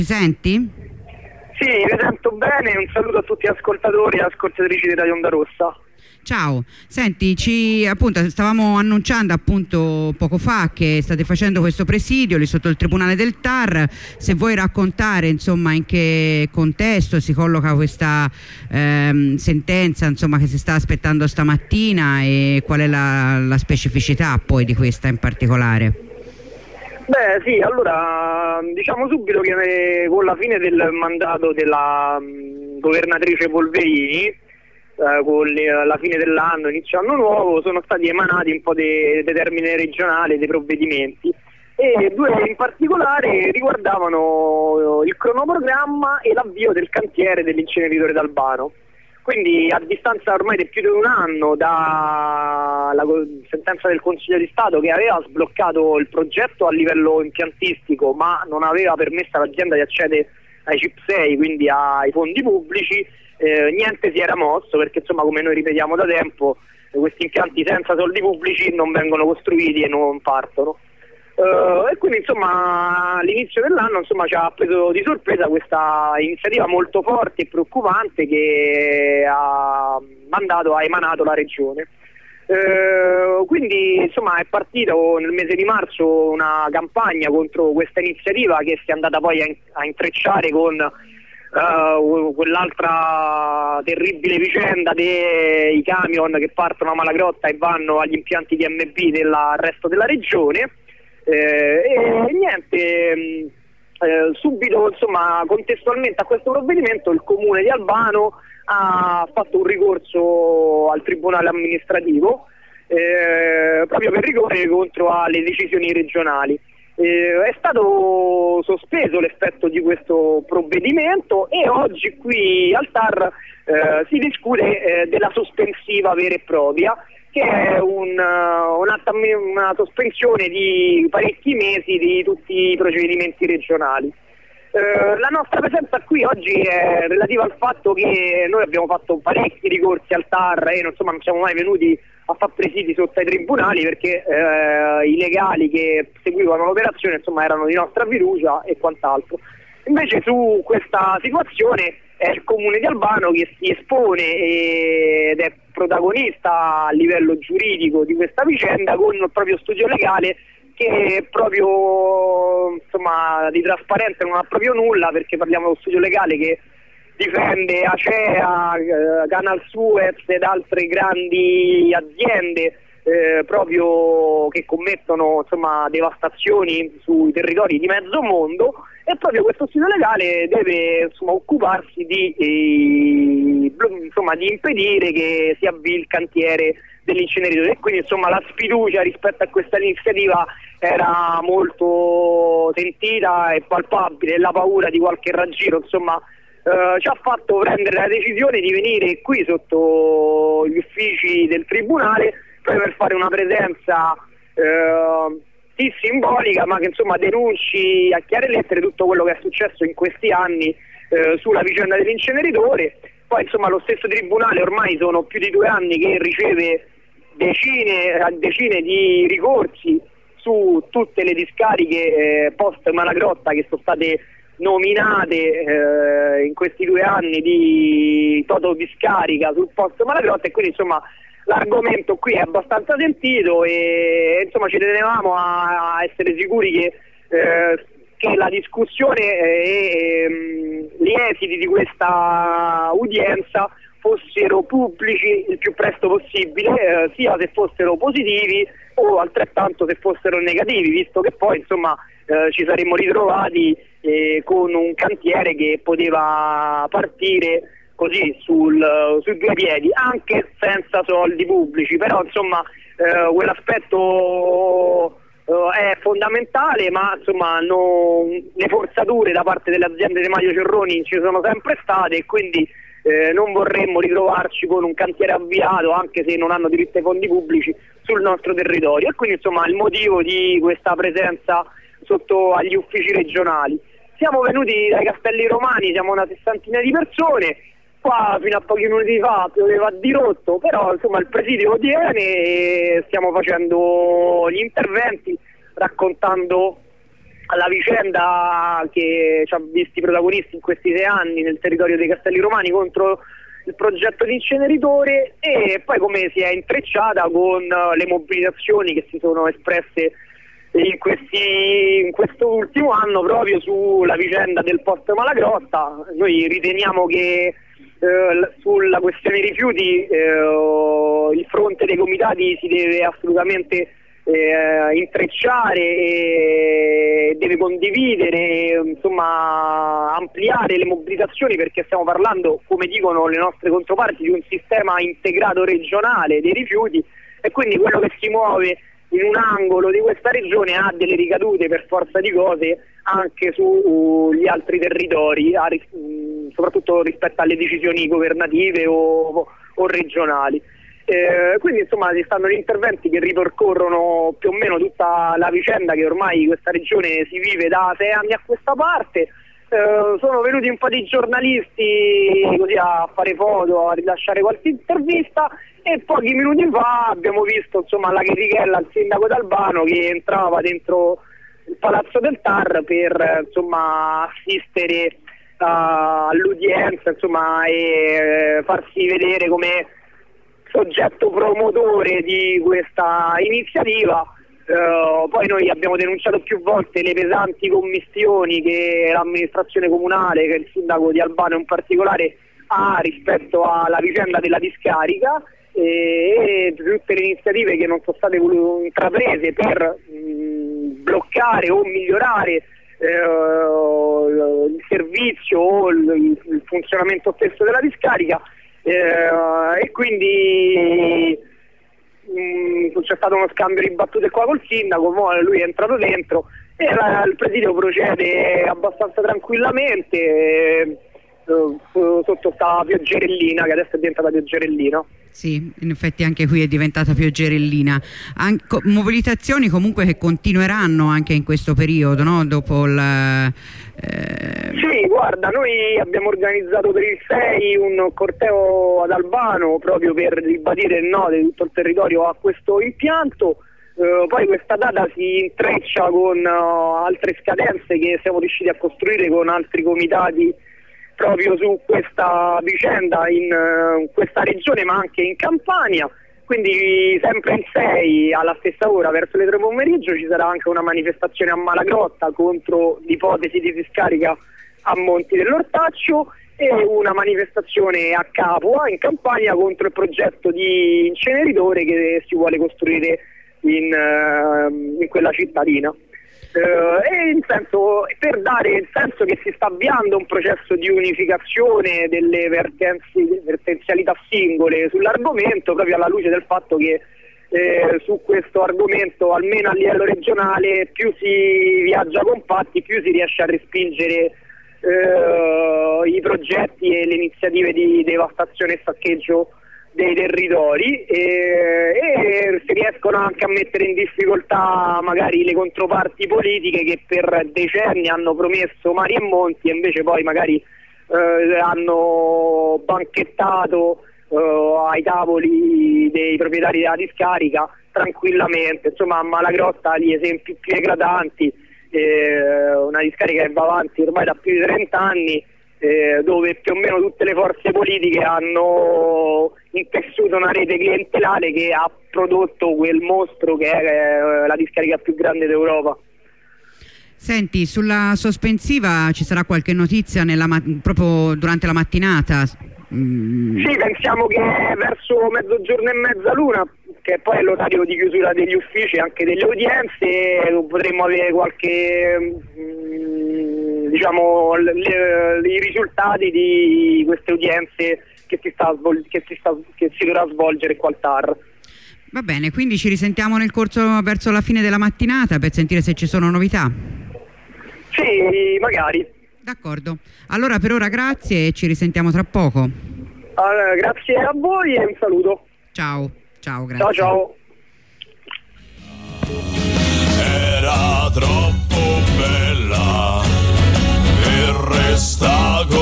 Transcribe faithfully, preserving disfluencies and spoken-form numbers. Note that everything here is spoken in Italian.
Mi senti? Sì, mi sento bene, un saluto a tutti gli ascoltatori e ascoltatrici di Radio Onda Rossa. Ciao, senti, ci, appunto, stavamo annunciando appunto poco fa che state facendo questo presidio lì sotto il Tribunale del T A R. Se vuoi raccontare insomma in che contesto si colloca questa ehm, sentenza insomma che si sta aspettando stamattina e qual è la, la specificità poi di questa in particolare. Beh sì, allora diciamo subito che con la fine del mandato della mh, governatrice Polverini, Eh, con le, la fine dell'anno, inizio anno nuovo, sono stati emanati un po' dei de termine regionale, dei provvedimenti, e due in particolare riguardavano il cronoprogramma e l'avvio del cantiere dell'inceneritore d'Albano. Quindi a distanza ormai di più di un anno dalla sentenza del Consiglio di Stato che aveva sbloccato il progetto a livello impiantistico ma non aveva permesso all'azienda di accedere ai C I P sei, quindi ai fondi pubblici, Eh, niente si era mosso perché insomma, come noi ripetiamo da tempo, eh, questi impianti senza soldi pubblici non vengono costruiti e non partono. Uh, e quindi insomma all'inizio dell'anno insomma ci ha preso di sorpresa questa iniziativa molto forte e preoccupante che ha mandato, ha emanato la regione. Uh, quindi insomma è partito nel mese di marzo una campagna contro questa iniziativa che si è andata poi a, in- a intrecciare con Uh, quell'altra terribile vicenda dei camion che partono a Malagrotta e vanno agli impianti di M B del resto della regione, eh, e niente, eh, subito insomma contestualmente a questo provvedimento il comune di Albano ha fatto un ricorso al tribunale amministrativo eh, proprio per ricorrere contro alle decisioni regionali. Eh, è stato sospeso l'effetto di questo provvedimento e oggi qui al T A R eh, si discute eh, della sospensiva vera e propria, che è un, uh, una, una sospensione di parecchi mesi di tutti i procedimenti regionali. Eh, la nostra presenza qui oggi è relativa al fatto che noi abbiamo fatto parecchi ricorsi al T A R e insomma, non siamo mai venuti a fare presidi sotto ai tribunali perché eh, i legali che seguivano l'operazione insomma erano di nostra fiducia e quant'altro. Invece su questa situazione è il comune di Albano che si espone ed è protagonista a livello giuridico di questa vicenda con il proprio studio legale che proprio insomma di trasparente non ha proprio nulla, perché parliamo di uno studio legale che difende Acea, eh, Canal Suez ed altre grandi aziende eh, proprio che commettono insomma devastazioni sui territori di mezzo mondo, e proprio questo studio legale deve insomma occuparsi di, eh, insomma, di impedire che si avvii il cantiere dell'inceneritore, e quindi insomma la sfiducia rispetto a questa iniziativa era molto sentita e palpabile, e la paura di qualche raggiro insomma Uh, ci ha fatto prendere la decisione di venire qui sotto gli uffici del tribunale proprio per fare una presenza uh, sì simbolica, ma che insomma denunci a chiare lettere tutto quello che è successo in questi anni uh, sulla vicenda dell'inceneritore. Poi insomma lo stesso tribunale ormai sono più di due anni che riceve decine, decine di ricorsi su tutte le discariche eh, post Malagrotta che sono state nominate eh, in questi due anni di toto discarica sul posto Malagrotta, e quindi insomma l'argomento qui è abbastanza sentito e insomma ci tenevamo a, a essere sicuri che, eh, che la discussione e ehm, gli esiti di questa udienza fossero pubblici il più presto possibile, eh, sia se fossero positivi o altrettanto se fossero negativi, visto che poi insomma eh, ci saremmo ritrovati eh, con un cantiere che poteva partire così sul, sui due piedi, anche senza soldi pubblici. Però insomma eh, quell'aspetto eh, è fondamentale, ma insomma non, le forzature da parte delle aziende di Mario Cerroni ci sono sempre state, e quindi eh, non vorremmo ritrovarci con un cantiere avviato, anche se non hanno diritto ai fondi pubblici, sul nostro territorio. E quindi insomma il motivo di questa presenza sotto agli uffici regionali. Siamo venuti dai Castelli Romani, siamo una sessantina di persone, qua fino a pochi minuti fa pioveva a dirotto, però insomma il presidio viene e stiamo facendo gli interventi raccontando alla vicenda che ci ha visti protagonisti in questi sei anni nel territorio dei Castelli Romani contro il progetto di inceneritore, e poi come si è intrecciata con le mobilitazioni che si sono espresse in, questi, in questo ultimo anno proprio sulla vicenda del post Malagrotta. Noi riteniamo che eh, sulla questione rifiuti eh, il fronte dei comitati si deve assolutamente eh, intrecciare e deve condividere, insomma ampliare le mobilitazioni, perché stiamo parlando, come dicono le nostre controparti, di un sistema integrato regionale dei rifiuti, e quindi quello che si muove in un angolo di questa regione ha delle ricadute per forza di cose anche sugli altri territori, soprattutto rispetto alle decisioni governative o, o regionali. Eh, quindi insomma ci stanno gli interventi che ripercorrono più o meno tutta la vicenda che ormai questa regione si vive da sei anni a questa parte. Eh, sono venuti un po' di giornalisti così a fare foto, a rilasciare qualche intervista, e pochi minuti fa abbiamo visto insomma la chetichella al sindaco d'Albano che entrava dentro il palazzo del T A R per insomma assistere uh, all'udienza, insomma, e uh, farsi vedere come soggetto promotore di questa iniziativa. Uh, poi noi abbiamo denunciato più volte le pesanti commistioni che l'amministrazione comunale, che il sindaco di Albano in particolare, ha rispetto alla vicenda della discarica, e, e tutte le iniziative che non sono state intraprese per mh, bloccare o migliorare uh, il servizio o il, il funzionamento stesso della discarica. Uh, e quindi mh, c'è stato uno scambio di battute qua col sindaco, lui è entrato dentro e la, il presidio procede abbastanza tranquillamente eh, sotto sta pioggerellina che adesso è diventata pioggerellina. Sì, in effetti anche qui è diventata pioggerellina. An co mobilitazioni comunque che continueranno anche in questo periodo, no? Dopo il... Eh... Sì, guarda, noi abbiamo organizzato per il sei un corteo ad Albano proprio per ribadire il no di tutto il territorio a questo impianto. Uh, poi questa data si intreccia con uh, altre scadenze che siamo riusciti a costruire con altri comitati proprio su questa vicenda in uh, questa regione, ma anche in Campania. Quindi sempre il sei alla stessa ora, verso le tre pomeriggio, ci sarà anche una manifestazione a Malagrotta contro l'ipotesi di discarica a Monti dell'Ortaccio, e una manifestazione a Capua in Campania contro il progetto di inceneritore che si vuole costruire in, uh, in quella cittadina. Uh, e in senso, per dare il senso che si sta avviando un processo di unificazione delle vertenzi, vertenzialità singole sull'argomento, proprio alla luce del fatto che eh, su questo argomento, almeno a livello regionale, più si viaggia compatti, più si riesce a respingere eh, i progetti e le iniziative di devastazione e saccheggio dei territori, e, e si riescono anche a mettere in difficoltà magari le controparti politiche che per decenni hanno promesso mari e monti e invece poi magari eh, hanno banchettato eh, ai tavoli dei proprietari della discarica tranquillamente. Insomma, a Malagrotta gli esempi più eclatanti, eh, una discarica che va avanti ormai da più di trenta anni, Eh, dove più o meno tutte le forze politiche hanno intessuto una rete clientelare che ha prodotto quel mostro che è eh, la discarica più grande d'Europa. Senti, sulla sospensiva ci sarà qualche notizia nella proprio durante la mattinata? Mm. Sì, pensiamo che verso mezzogiorno e mezzaluna, che poi è l'orario di chiusura degli uffici e anche delle udienze, potremmo avere qualche... Mm, diciamo le, i risultati di queste udienze che si, sta, che, si sta, che si dovrà svolgere qua al T A R. Va bene, quindi ci risentiamo nel corso verso la fine della mattinata per sentire se ci sono novità. Sì, magari. D'accordo, allora per ora grazie e ci risentiamo tra poco. Allora, grazie a voi e un saluto. Ciao, ciao, grazie. Ciao, ciao. Era troppo bella per restare